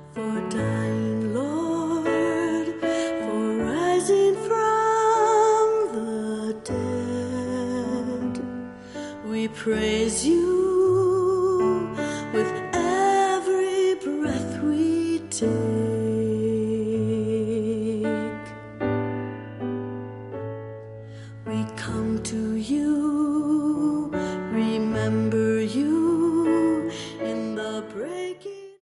for dying, Lord, for rising from the dead. We praise you with every breath we take. We come to you